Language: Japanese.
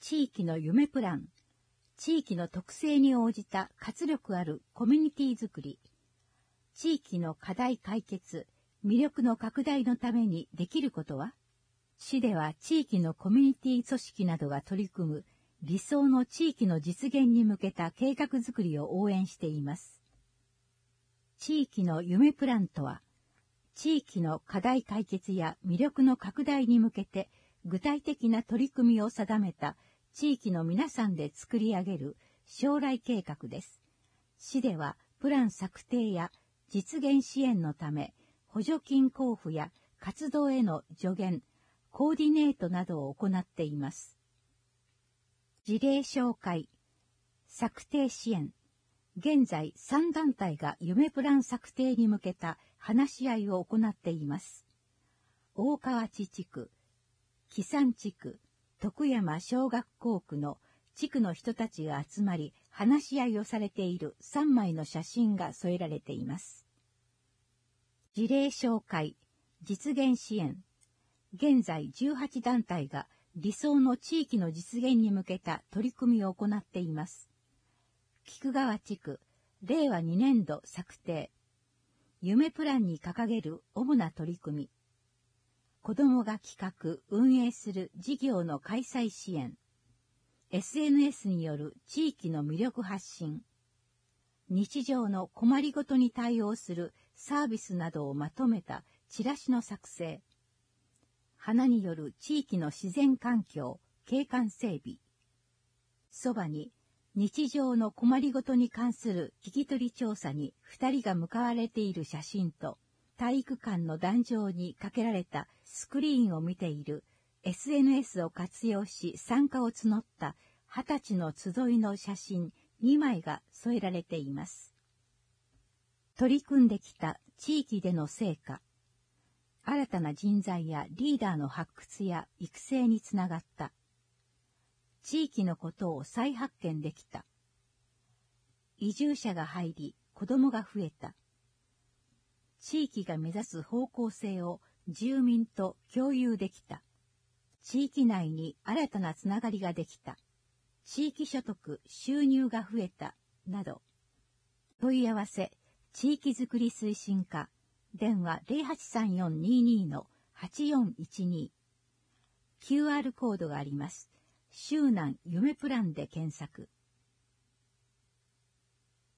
地域の夢プラン、地域の特性に応じた活力あるコミュニティづくり、地域の課題解決、魅力の拡大のためにできることは？市では地域のコミュニティ組織などが取り組む理想の地域の実現に向けた計画づくりを応援しています。地域の夢プランとは、地域の課題解決や魅力の拡大に向けて具体的な取り組みを定めた地域の皆さんで作り上げる将来計画です。市ではプラン策定や実現支援のため補助金交付や活動への助言、コーディネートなどを行っています。事例紹介、策定支援。現在3団体が夢プラン策定に向けた話し合いを行っています。大河内地区、木山地区、徳山小学校区の地区の人たちが集まり話し合いをされている3枚の写真が添えられています。事例紹介、実現支援。現在18団体が理想の地域の実現に向けた取り組みを行っています。菊川地区、令和2年度策定。夢プランに掲げる主な取り組み。子どもが企画・運営する事業の開催支援。SNS による地域の魅力発信。日常の困りごとに対応するサービスなどをまとめたチラシの作成。花による地域の自然環境、景観整備。そばに、日常の困りごとに関する聞き取り調査に2人が向かわれている写真と、体育館の壇上にかけられたスクリーンを見ている SNS を活用し参加を募った20歳の集いの写真2枚が添えられています。取り組んできた地域での成果。新たな人材やリーダーの発掘や育成につながった。地域のことを再発見できた。移住者が入り、子供が増えた。地域が目指す方向性を住民と共有できた。地域内に新たなつながりができた。地域所得、収入が増えた。など。問い合わせ、地域づくり推進課。電話 083422-8412。QR コードがあります。周南夢プランで検索。